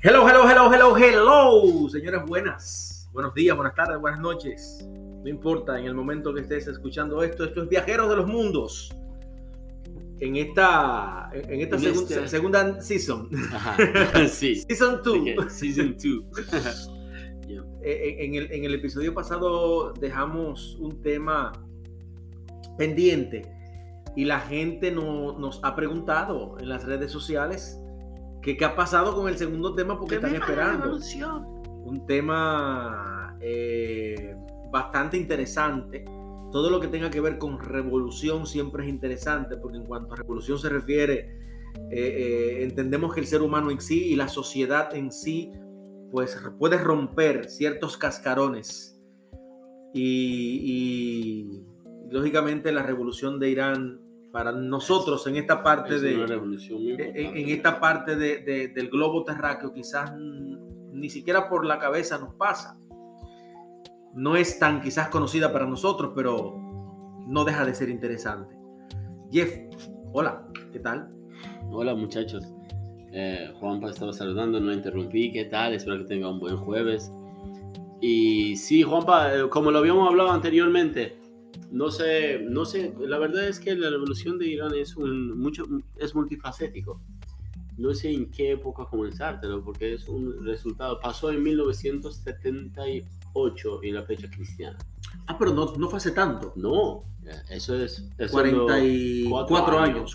Hello, hello, hello, hello, hello, señores, buenos días, buenas tardes, buenas noches. No importa en el momento que estés escuchando esto es Viajeros de los Mundos. En esta segunda season. Ajá, sí. Season 2. Okay, season 2. Yeah. En el episodio pasado dejamos un tema pendiente y la gente nos ha preguntado en las redes sociales qué ha pasado con el segundo tema porque están esperando un tema bastante interesante. Todo lo que tenga que ver con revolución siempre es interesante, porque en cuanto a revolución se refiere, entendemos que el ser humano en sí y la sociedad en sí pues puede romper ciertos cascarones y lógicamente la revolución de Irán para nosotros en esta parte del globo terráqueo quizás ni siquiera por la cabeza nos pasa. No es tan quizás conocida para nosotros, pero no deja de ser interesante. Jeff, hola, ¿qué tal? Hola muchachos, Juanpa estaba saludando, no interrumpí, ¿qué tal? Espero que tenga un buen jueves. Y sí, Juanpa, como lo habíamos hablado anteriormente, no sé, la verdad es que la revolución de Irán es multifacético. No sé en qué época comenzártelo, porque es un resultado. Pasó en 1978 en la fecha cristiana. Ah, pero no fue hace tanto. No, eso es 44 años.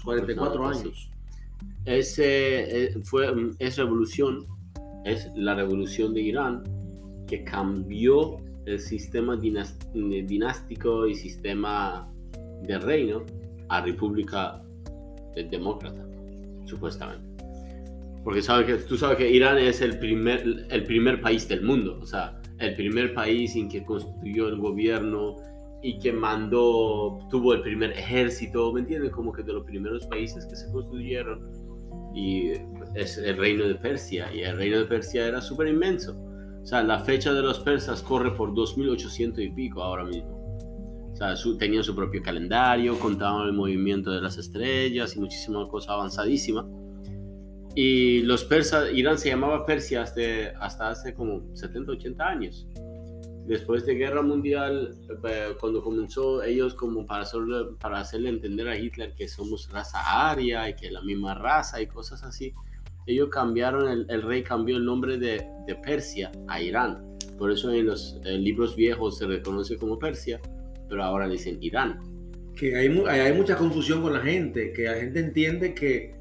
Es revolución, es la revolución de Irán que cambió el sistema dinástico y sistema de reino a república demócrata, supuestamente. Porque tú sabes que Irán es el primer país del mundo, o sea, el primer país en que constituyó el gobierno y que tuvo el primer ejército, ¿me entiendes? Como que de los primeros países que se constituyeron, y es el reino de Persia, y el reino de Persia era súper inmenso. O sea, la fecha de los persas corre por 2800 y pico ahora mismo. O sea, tenían su propio calendario, contaban el movimiento de las estrellas y muchísimas cosas avanzadísimas. Y los persas, Irán se llamaba Persia hasta hace como 70, 80 años. Después de Guerra Mundial, cuando comenzó ellos como para hacerle entender a Hitler que somos raza aria y que es la misma raza y cosas así, ellos el rey cambió el nombre de Persia a Irán. Por eso en los libros viejos se reconoce como Persia, pero ahora dicen Irán. Que hay mucha confusión con la gente, que la gente entiende que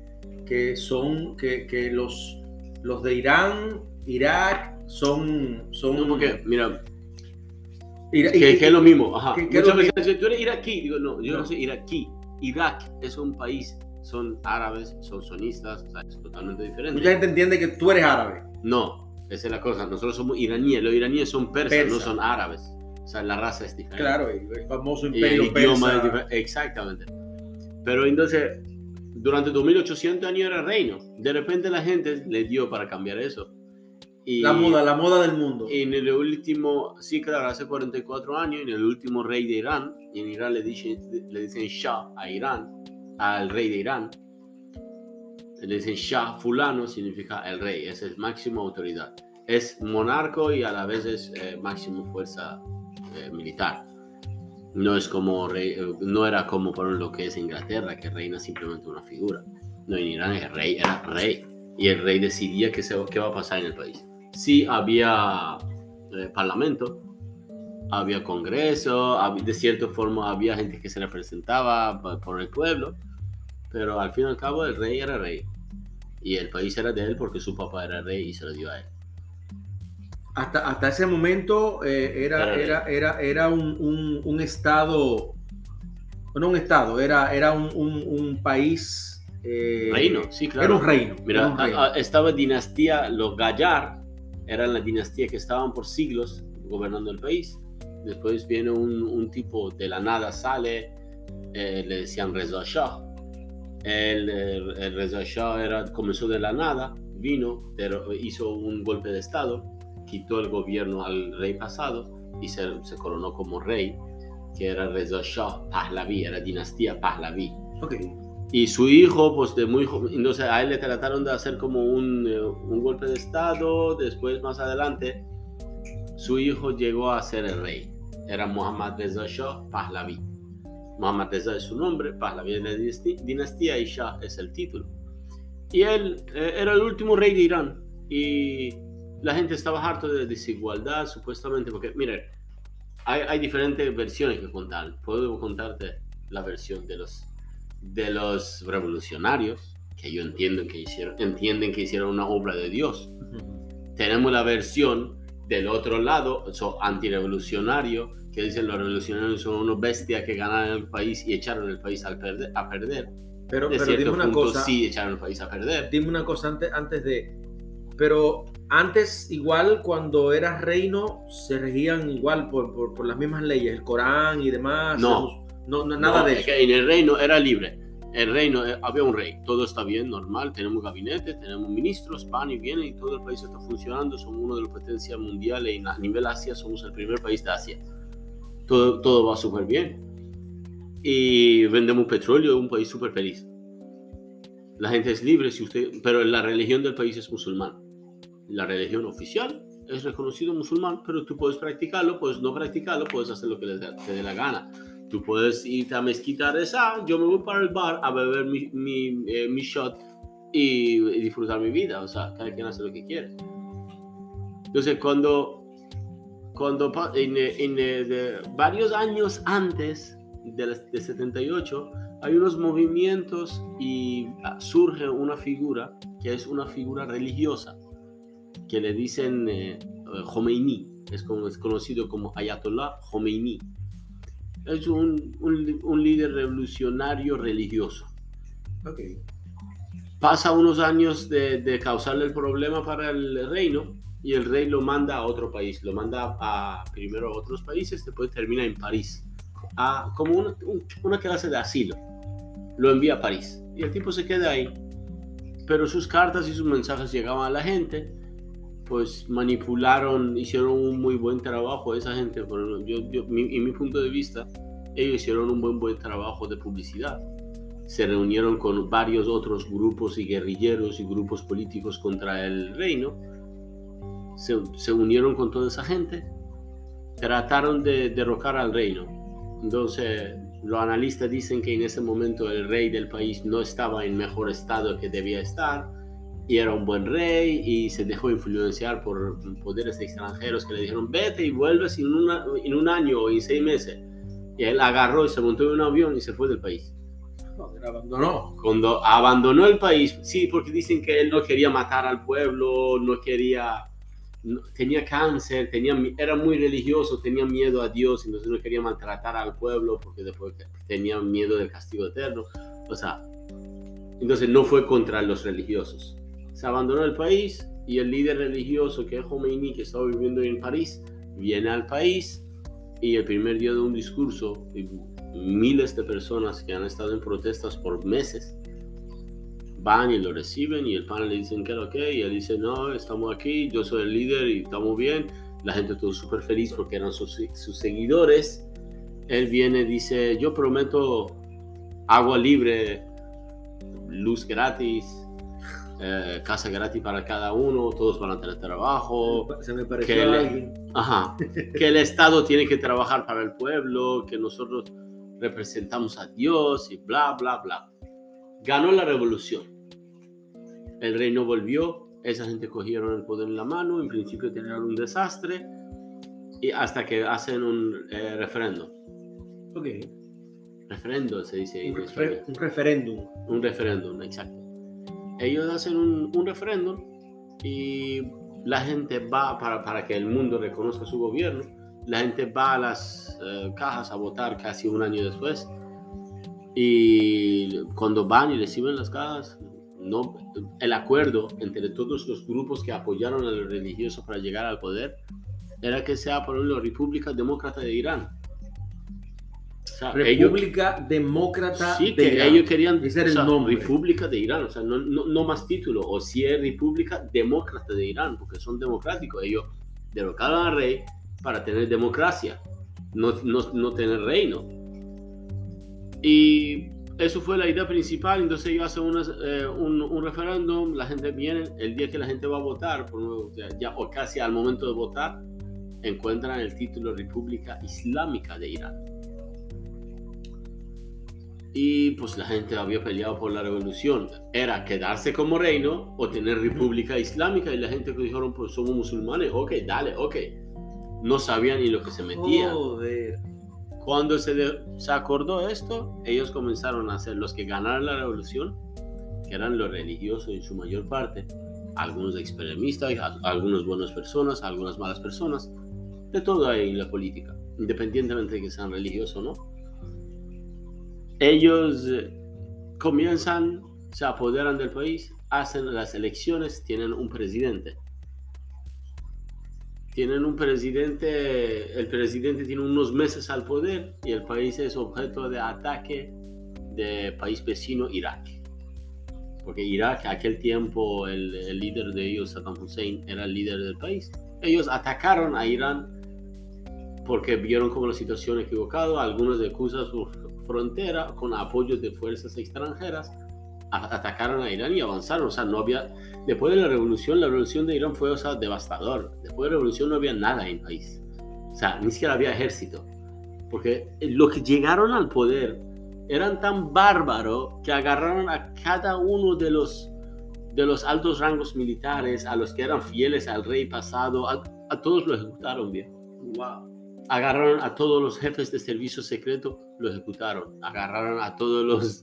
los de Irán, Irak son... No, porque, mira, que es lo mismo. Ajá. Muchas veces dicen, tú eres iraquí. Digo, no, yo no soy iraquí. Irak es un país, son árabes, son sonistas, o sea, es totalmente diferente. Mucha gente entiende que tú eres árabe. No, esa es la cosa. Nosotros somos iraníes. Los iraníes son persas, no son árabes. O sea, la raza es diferente. Claro, el famoso imperio y el idioma es diferente. Exactamente. Pero entonces, durante 2800 años era reino. De repente la gente le dio para cambiar eso. Y la moda del mundo. En el último, sí, claro, hace 44 años, en el último rey de Irán, y en Irán le dicen Shah a Irán, al rey de Irán, le dicen Shah fulano, significa el rey, es el máximo autoridad. Es monarco y a la vez es máximo fuerza militar. No es como rey, no era como por lo que es Inglaterra, que reina simplemente una figura. No, en Irán el rey era rey, y el rey decidía qué va a pasar en el país. Sí había parlamento, había congreso, de cierta forma había gente que se representaba por el pueblo, pero al fin y al cabo el rey era rey y el país era de él porque su papá era rey y se lo dio a él. Hasta ese momento era un estado, no un estado, era un país. Reino, sí, claro. Era un reino. Mira, estaba dinastía, los Gayar eran la dinastía que estaban por siglos gobernando el país. Después viene un tipo de la nada, sale, le decían Reza Shah. El Reza Shah comenzó de la nada, vino, pero hizo un golpe de estado, quitó el gobierno al rey pasado y se coronó como rey, que era Reza Shah Pahlavi, era dinastía Pahlavi. Okay. Y su hijo, pues de muy joven, entonces a él le trataron de hacer como un golpe de estado. Después, más adelante, su hijo llegó a ser el rey. Era Mohammad Reza Shah Pahlavi. Mohammad Reza es su nombre, Pahlavi es la dinastía y Shah es el título. Y él era el último rey de Irán. Y la gente estaba harto de desigualdad, supuestamente, porque, miren, hay diferentes versiones que contar. Puedo contarte la versión de los revolucionarios, que yo entienden que hicieron una obra de Dios. Tenemos la versión del otro lado, antirevolucionario, que dicen los revolucionarios son unos bestias que ganaron el país y echaron el país a perder. Pero dime una cosa, sí echaron el país a perder. Dime una cosa antes de... Pero antes, igual, cuando era reino, se regían igual por las mismas leyes, el Corán y demás. No, nada de eso. En el reino era libre. El reino, había un rey, todo está bien, normal, tenemos gabinete, tenemos ministros, van y vienen y todo el país está funcionando. Somos uno de las potencias mundiales y a nivel Asia somos el primer país de Asia. Todo va súper bien. Y vendemos petróleo, es un país súper feliz. La gente es libre, pero la religión del país es musulmán. La religión oficial es reconocido musulmán, pero tú puedes practicarlo, puedes no practicarlo, puedes hacer lo que te dé la gana. Tú puedes ir a mezquita a rezar, yo me voy para el bar a beber mi shot y disfrutar mi vida. O sea, cada quien hace lo que quiere. Entonces, cuando varios años antes de 78, hay unos movimientos y surge una figura que es una figura religiosa, que le dicen Khomeini, es conocido como Ayatollah Khomeini. Es un líder revolucionario religioso. Okay. Pasa unos años de causarle el problema para el reino y el rey lo manda a otro país, lo manda primero a otros países, después termina en París, como una clase de asilo. Lo envía a París y el tipo se queda ahí, pero sus cartas y sus mensajes llegaban a la gente, pues manipularon, hicieron un muy buen trabajo esa gente. En mi punto de vista, ellos hicieron un buen trabajo de publicidad. Se reunieron con varios otros grupos y guerrilleros y grupos políticos contra el reino, se unieron con toda esa gente, trataron de derrocar al reino. Entonces los analistas dicen que en ese momento el rey del país no estaba en mejor estado que debía estar, y era un buen rey, y se dejó influenciar por poderes extranjeros que le dijeron vete y vuelves en un año o en 6 meses. Y él agarró y se montó en un avión y se fue del país. Abandonó. Cuando abandonó el país, sí, porque dicen que él no quería matar al pueblo, tenía cáncer, era muy religioso, tenía miedo a Dios, entonces no quería maltratar al pueblo porque después tenía miedo del castigo eterno. O sea, entonces no fue contra los religiosos. Se abandonó el país y el líder religioso, que es Khomeini, que estaba viviendo en París, viene al país y el primer día de un discurso, miles de personas que han estado en protestas por meses van y lo reciben, y el panel le dicen que era ok, y él dice no, estamos aquí, yo soy el líder y estamos bien. La gente estuvo súper feliz porque eran sus seguidores. Él viene y dice yo prometo agua libre, luz gratis, casa gratis para cada uno, todos van a tener trabajo. Se me pareció a alguien. Que el Estado tiene que trabajar para el pueblo, que nosotros representamos a Dios y bla, bla, bla. Ganó la revolución. El reino volvió, esa gente cogieron el poder en la mano, en principio tenían un desastre, y hasta que hacen un referéndum. Ok. Referéndum se dice. Un referéndum. Un referéndum, exacto. Ellos hacen un referéndum y la gente va, para que el mundo reconozca su gobierno, la gente va a las cajas a votar casi un año después, y cuando van y reciben las cajas, el acuerdo entre todos los grupos que apoyaron a los religiosos para llegar al poder era que sea por la República Demócrata de Irán. O sea, República Demócrata sí, de que Irán. ellos querían, ese era el nombre. República de Irán, o sea, no más título, o si es República Demócrata de Irán, porque son democráticos. Ellos derrocaron al rey para tener democracia, no tener reino. Y eso fue la idea principal. Entonces ellos hacen un referéndum, la gente viene, el día que la gente va a votar, o casi al momento de votar, encuentran el título República Islámica de Irán. Y pues la gente había peleado por la revolución. Era quedarse como reino o tener República Islámica. Y la gente que dijeron, pues somos musulmanes, ok, dale, ok. No sabían ni lo que se metía. Joder. Cuando se acordó esto, ellos comenzaron a ser los que ganaron la revolución, que eran los religiosos en su mayor parte, algunos extremistas, algunas buenas personas, algunas malas personas, de todo ahí en la política, independientemente de que sean religiosos o no. Ellos comienzan, se apoderan del país, hacen las elecciones, tienen un presidente. El presidente tiene unos meses al poder y el país es objeto de ataque del país vecino Irak. Porque Irak, a aquel tiempo, el líder de ellos, Saddam Hussein, era el líder del país. Ellos atacaron a Irán porque vieron como la situación equivocada, algunos de cruzar su frontera con apoyo de fuerzas extranjeras, atacaron a Irán y avanzaron. O sea, no había, después de la revolución de Irán fue, o sea, devastador. Después de la revolución no había nada en el país. O sea, ni siquiera había ejército. Porque los que llegaron al poder eran tan bárbaros que agarraron a cada uno de los altos rangos militares, a los que eran fieles al rey pasado, a todos los ejecutaron, viejo. Wow. Agarraron a todos los jefes de servicio secreto, los ejecutaron. Agarraron a todos los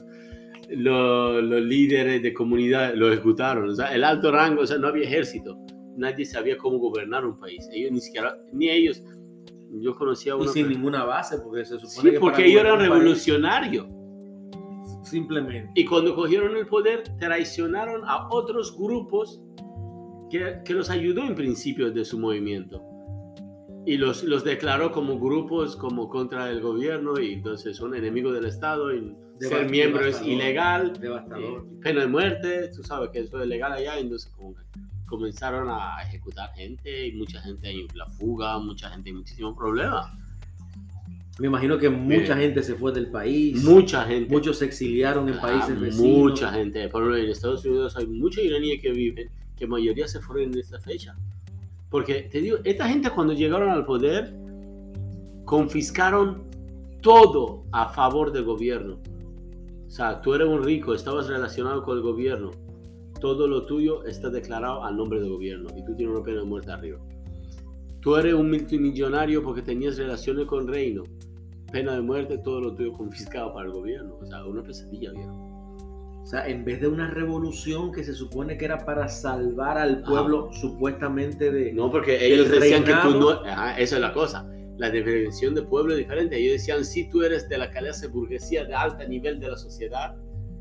líderes de comunidad, los ejecutaron. O sea, el alto rango, o sea, no había ejército. Nadie sabía cómo gobernar un país. Ellos ni ellos. Yo conocía a uno. Y sin ninguna base, porque se supone sí, porque ellos eran revolucionarios. Simplemente. Y cuando cogieron el poder, traicionaron a otros grupos que los ayudó en principio de su movimiento. Y los declaró como grupos como contra el gobierno, y entonces son enemigos del Estado, y ser miembro es ilegal, pena de muerte, tú sabes que eso es legal allá. Entonces comenzaron a ejecutar gente, y mucha gente en la fuga, mucha gente en muchísimos problemas. Me imagino que mucha gente se fue del país. Mucha gente. Muchos se exiliaron en países vecinos. Mucha gente. Por ejemplo, en Estados Unidos hay muchos iraníes que viven, que la mayoría se fueron en esta fecha. Porque te digo, esta gente cuando llegaron al poder, confiscaron todo a favor del gobierno. O sea, tú eres un rico, estabas relacionado con el gobierno, todo lo tuyo está declarado al nombre del gobierno y tú tienes una pena de muerte arriba. Tú eres un multimillonario porque tenías relaciones con el reino, pena de muerte, todo lo tuyo confiscado para el gobierno. O sea, una pesadilla, viejo. O sea, en vez de una revolución que se supone que era para salvar al pueblo, supuestamente de... No, porque ellos decían que tú no... Ajá, esa es la cosa. La definición de pueblo es diferente. Ellos decían, si tú eres de la clase burguesía de alto nivel de la sociedad,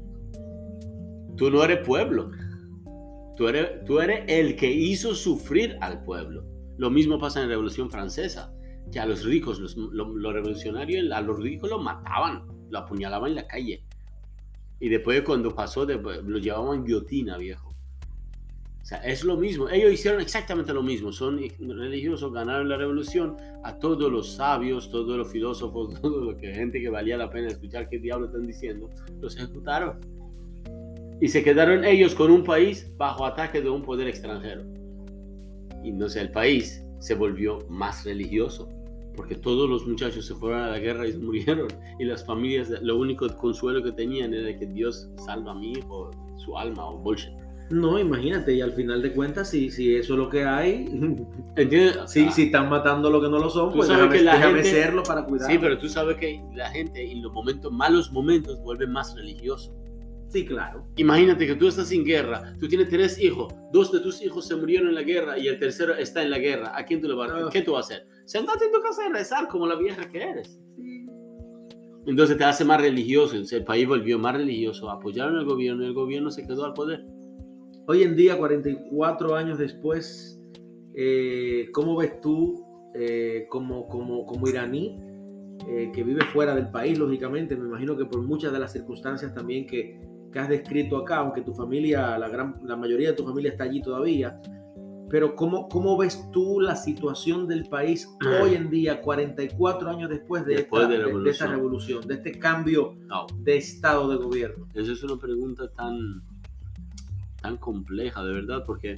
tú no eres pueblo. Tú eres el que hizo sufrir al pueblo. Lo mismo pasa en la Revolución Francesa, que a los ricos, los revolucionarios, a los ricos los mataban, los apuñalaban en la calle. Y después cuando pasó, lo llevaban guillotina, viejo. O sea, es lo mismo. Ellos hicieron exactamente lo mismo. Son religiosos, ganaron la revolución. A todos los sabios, todos los filósofos, todo lo que gente que valía la pena escuchar qué diablo están diciendo, los ejecutaron. Y se quedaron ellos con un país bajo ataque de un poder extranjero. Y entonces el país se volvió más religioso. Porque todos los muchachos se fueron a la guerra y murieron. Y las familias, lo único consuelo que tenían era que Dios salva a mi hijo, su alma o bullshit. No, imagínate, y al final de cuentas, si eso es lo que hay, ¿entiendes? Si están matando lo que no lo son, pues déjame serlo para cuidar. Sí, pero tú sabes que la gente en los malos momentos vuelve más religioso. Sí, claro. Imagínate que tú estás sin guerra, tú tienes 3 hijos, 2 de tus hijos se murieron en la guerra y el tercero está en la guerra. ¿A quién tú le vas a dar? ¿Qué tú vas a hacer? Sentarte en tu casa y rezar como la vieja que eres. Sí. Entonces te hace más religioso. Entonces el país volvió más religioso. Apoyaron al gobierno y el gobierno se quedó al poder. Hoy en día, 44 años después, ¿cómo ves tú como iraní que vive fuera del país, lógicamente? Me imagino que por muchas de las circunstancias también que has descrito acá, aunque tu familia, la mayoría de tu familia está allí todavía, Pero ¿cómo ves tú la situación del país hoy en día, 44 años después de esta revolución, de este cambio de estado de gobierno? Esa es una pregunta tan compleja, de verdad, porque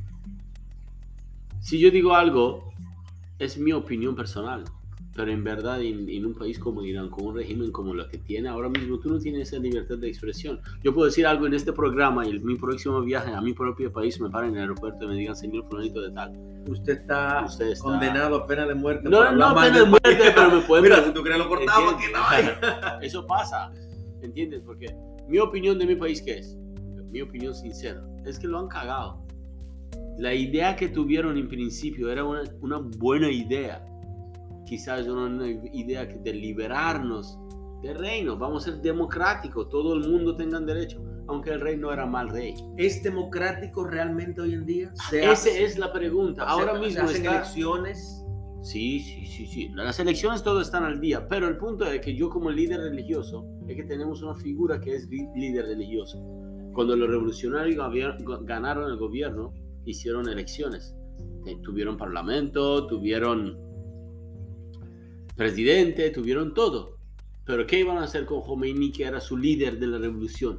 si yo digo algo, es mi opinión personal, pero en verdad en un país como Irán, con un régimen como lo que tiene ahora mismo, tú no tienes esa libertad de expresión. Yo puedo decir algo en este programa y en mi próximo viaje a mi propio país me paren en el aeropuerto y me digan, señor fulanito de tal, usted está condenado a pena de muerte. No pena de muerte, pero me pueden... Mira, si tú crees lo cortamos, aquí no hay. Eso pasa, ¿entiendes? Porque mi opinión de mi país, ¿qué es? Mi opinión sincera, es que lo han cagado. La idea que tuvieron en principio era una buena idea. Quizás una idea de liberarnos del reino. Vamos a ser democráticos, todo el mundo tenga derecho, aunque el rey no era mal rey. ¿Es democrático realmente hoy en día? Esa es la pregunta. Ahora mismo ¿se hacen elecciones? Sí. Las elecciones todo están al día, pero el punto es que yo como líder religioso, es que tenemos una figura que es líder religioso. Cuando los revolucionarios ganaron el gobierno, hicieron elecciones. Tuvieron parlamento, tuvieron presidente, tuvieron todo. Pero ¿qué iban a hacer con Khomeini, que era su líder de la revolución?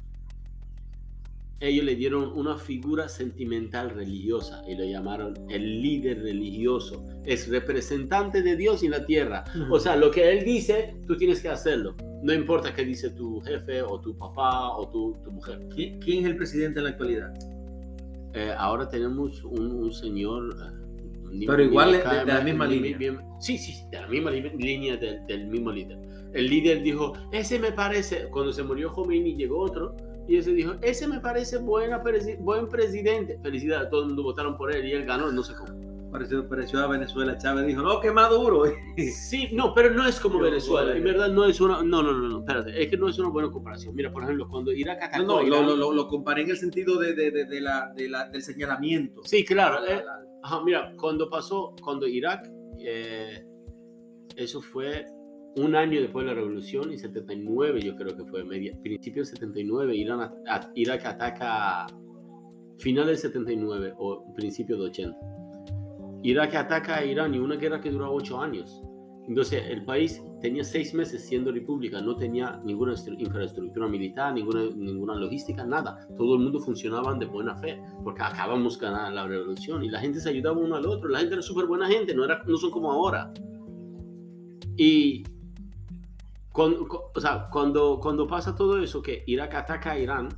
Ellos le dieron una figura sentimental religiosa y lo llamaron el líder religioso. Es representante de Dios en la tierra. O sea, lo que él dice, tú tienes que hacerlo. No importa qué dice tu jefe o tu papá o tu mujer. ¿Quién es el presidente en la actualidad? Ahora tenemos un señor... Pero igual de la misma línea. Sí, de la misma línea del mismo líder. El líder dijo, ese me parece... Cuando se murió Khomeini llegó otro y ese dijo, ese me parece buen presidente. Felicidades, todo el mundo votaron por él y él ganó, no sé cómo. Pareció a Venezuela. Chávez dijo, no, que Maduro. Sí, no, pero no es como Venezuela. En verdad no es una... No, espérate. Es que no es una buena comparación. Mira, por ejemplo, cuando Irak atacó... Lo comparé en el sentido del señalamiento. Sí, claro. Mira, cuando Irak... eso fue un año después de la revolución, en 79 yo creo que fue, principio de 79, Irak ataca final del 79 o principio de 80. Irak ataca a Irán y una guerra que duró 8 años. Entonces el país tenía 6 meses siendo república, no tenía ninguna infraestructura militar, ninguna logística, nada. Todo el mundo funcionaba de buena fe, porque acabamos de ganar la revolución y la gente se ayudaba uno al otro. La gente era súper buena gente, no son como ahora. Y cuando pasa todo eso, que Irak ataca a Irán,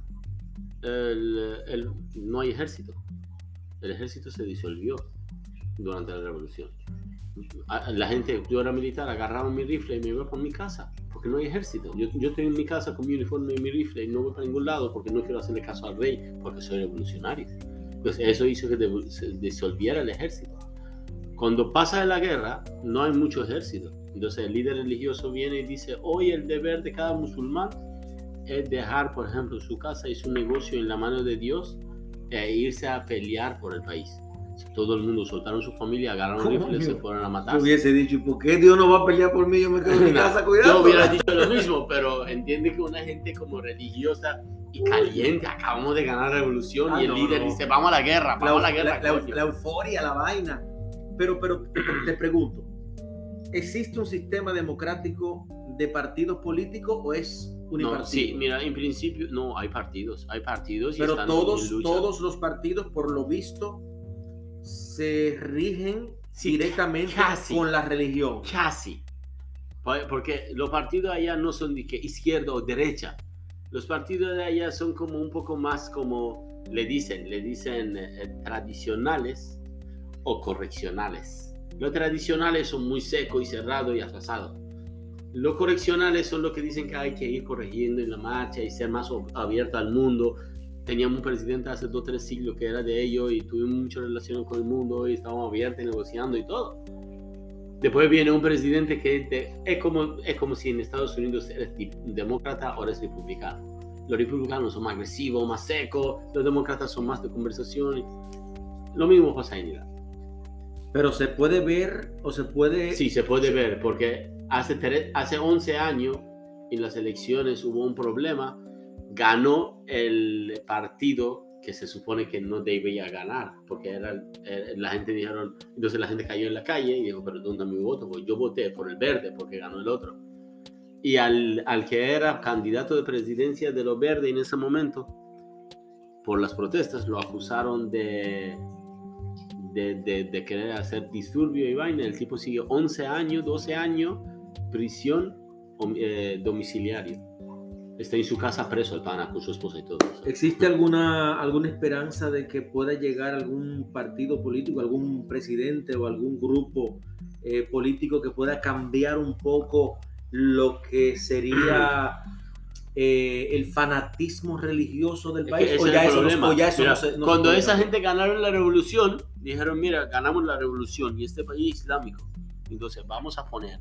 no hay ejército. El ejército se disolvió durante la revolución. La gente, yo era militar, agarraba mi rifle y me iba para mi casa, porque no hay ejército. Yo estoy en mi casa con mi uniforme y mi rifle y no voy para ningún lado porque no quiero hacerle caso al rey, porque soy revolucionario. Entonces eso hizo que se disolviera el ejército. Cuando pasa la guerra, no hay mucho ejército. Entonces el líder religioso viene y dice, hoy el deber de cada musulmán es dejar, por ejemplo, su casa y su negocio en la mano de Dios e irse a pelear por el país. Todo el mundo soltaron su familia, agarraron rifles, se fueron a matar. Yo hubiese dicho, ¿por qué Dios no va a pelear por mí? Yo me quedo en mi casa cuidando. Yo hubiera dicho lo mismo, pero entiende que una gente como religiosa y caliente, acabamos de ganar la revolución y el líder dice, vamos a la guerra, la euforia, la vaina. Pero te pregunto, ¿existe un sistema democrático de partidos políticos o es unipartido? No, sí, mira, en principio no, hay partidos y pero están todos los partidos, por lo visto, se rigen directamente con la religión. Casi. Porque los partidos allá no son de que izquierda o derecha. Los partidos de allá son como un poco más como le dicen tradicionales o correccionales. Los tradicionales son muy secos y cerrados y atrasados. Los correccionales son los que dicen que hay que ir corrigiendo en la marcha y ser más abierto al mundo. Teníamos un presidente hace 2 o 3 siglos que era de ellos y tuvimos muchas relaciones con el mundo y estábamos abiertos negociando y todo. Después viene un presidente que es como si en Estados Unidos eres demócrata o eres republicano. Los republicanos son más agresivos, más secos, los demócratas son más de conversación. Lo mismo pasa en Irán. Pero se puede ver o se puede... Sí, se puede ver porque hace 11 años en las elecciones hubo un problema. Ganó el partido que se supone que no debía ganar, porque la gente dijeron, entonces la gente cayó en la calle y dijo, pero ¿dónde mi voto? Pues yo voté por el verde porque ganó el otro. Y al que era candidato de presidencia de los verdes en ese momento, por las protestas, lo acusaron de querer hacer disturbio y vaina. El tipo siguió 11 años, 12 años, prisión domiciliaria. Está en su casa preso el pana con su esposa y todo eso. ¿Existe alguna esperanza de que pueda llegar algún partido político, algún presidente o algún grupo político que pueda cambiar un poco lo que sería el fanatismo religioso del país? ¿O ya eso no se cuando esa gente ganaron la revolución, dijeron, mira, ganamos la revolución y este país es islámico, entonces vamos a poner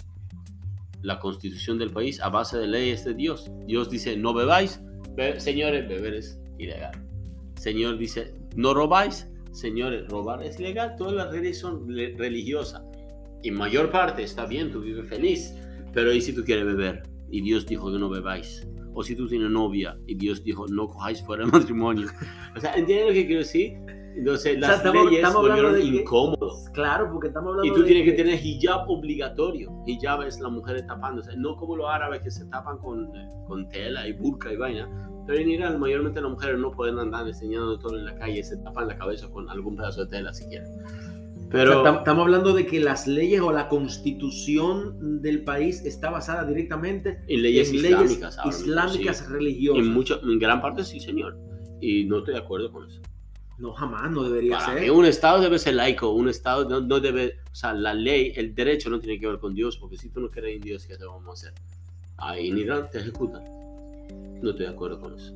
la constitución del país a base de leyes de Dios. Dios dice, no bebáis, señores, beber es ilegal. Señor dice, no robáis, señores, robar es ilegal. Todas las leyes son religiosas. Y mayor parte está bien, tú vives feliz, pero ¿y si tú quieres beber? Y Dios dijo que no bebáis. O si tú tienes novia y Dios dijo, no cojáis fuera del matrimonio. O sea, ¿entiendes lo que quiero decir? Entonces las leyes volvieron incómodas. Claro, porque estamos hablando y tú tienes que tener hijab obligatorio. Hijab es las mujeres tapándose, no como los árabes que se tapan con tela y burka y vaina. Pero en Irán mayormente las mujeres no pueden andar enseñando todo en la calle, se tapan la cabeza con algún pedazo de tela si quieren. Pero o sea, estamos hablando de que las leyes o la constitución del país está basada directamente en leyes islámicas religiosas. En gran parte sí, señor. Y no estoy de acuerdo con eso. No, jamás, no debería ser. Para mí un Estado debe ser laico, un Estado no debe, o sea, la ley, el derecho no tiene que ver con Dios, porque si tú no crees en Dios, ¿qué te vamos a hacer? Ahí en Irán te ejecutan. No estoy de acuerdo con eso.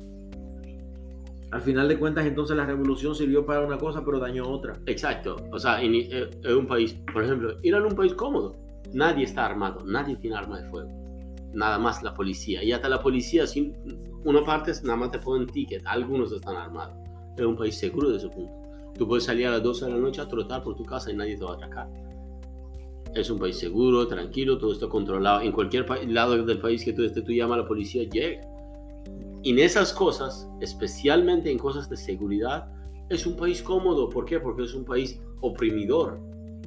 Al final de cuentas, entonces la revolución sirvió para una cosa, pero dañó otra. Exacto, o sea, en un país, por ejemplo, Irán es un país cómodo. Nadie está armado, nadie tiene arma de fuego. Nada más la policía. Y hasta la policía, sin una parte, nada más te ponen ticket, algunos están armados. Es un país seguro de ese punto. Tú puedes salir a las 12 de la noche a trotar por tu casa y nadie te va a atracar. Es un país seguro, tranquilo, todo está controlado. En cualquier lado del país que tú estés, tú llamas a la policía, llega. Y en esas cosas, especialmente en cosas de seguridad, es un país cómodo. ¿Por qué? Porque es un país oprimidor.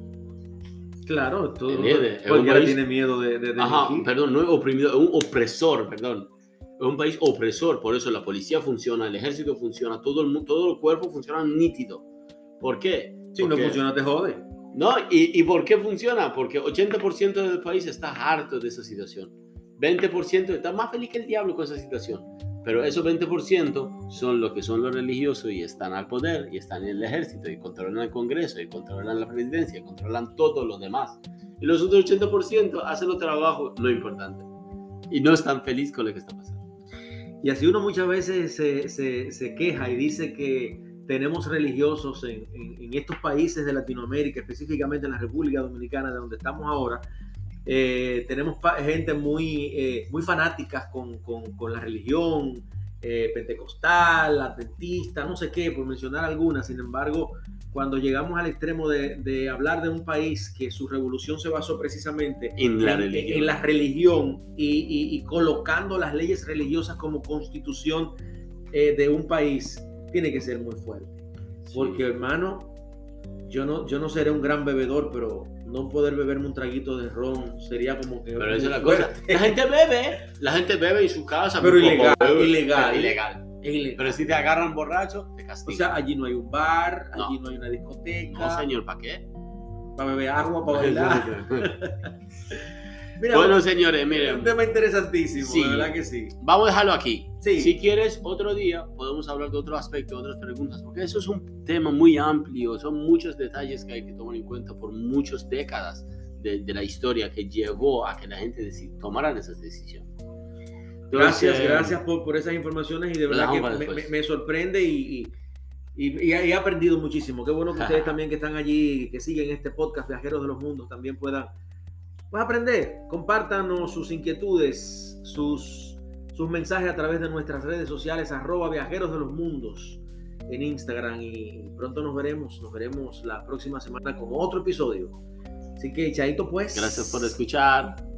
Claro, todo cualquiera tiene miedo de perdón, no es oprimidor, es un opresor, perdón. Es un país opresor, por eso la policía funciona, el ejército funciona, todo el cuerpo funciona nítido. ¿Por qué? Si no funciona, te jode. No, ¿y por qué funciona? Porque 80% del país está harto de esa situación. 20% está más feliz que el diablo con esa situación. Pero esos 20% son los que son los religiosos y están al poder y están en el ejército y controlan el Congreso y controlan la presidencia y controlan todo lo demás. Y los otros 80% hacen los trabajos no importantes y no están felices con lo que está pasando. Y así uno muchas veces se queja y dice que tenemos religiosos en estos países de Latinoamérica, específicamente en la República Dominicana, de donde estamos ahora. Tenemos gente muy fanática con la religión, pentecostal, adventista, no sé qué, por mencionar algunas. Sin embargo, cuando llegamos al extremo de hablar de un país que su revolución se basó precisamente en la religión y colocando las leyes religiosas como constitución de un país, tiene que ser muy fuerte. Sí. Porque, hermano, yo no seré un gran bebedor, pero no poder beberme un traguito de ron sería como que... Pero esa es la cosa. La gente bebe en su casa. Pero ilegal. Pero si te agarran borracho, te castigan. O sea, allí no hay un bar, allí no hay una discoteca. No, señor, ¿para qué? Para beber agua, para bailar. Mira, bueno, señores, miren. Un tema interesantísimo, sí, ¿verdad que sí? Vamos a dejarlo aquí. Sí. Si quieres, otro día podemos hablar de otro aspecto, otras preguntas, porque eso es un tema muy amplio, son muchos detalles que hay que tomar en cuenta por muchas décadas de la historia que llevó a que la gente tomara esas decisiones. Gracias por esas informaciones y de verdad que me sorprende y he aprendido muchísimo. Qué bueno que ustedes también que están allí, que siguen este podcast Viajeros de los Mundos, también puedan aprender. Compártanos sus inquietudes, sus mensajes a través de nuestras redes sociales, @Viajeros de los Mundos en Instagram, y pronto nos veremos la próxima semana con otro episodio. Así que, chaito pues. Gracias por escuchar.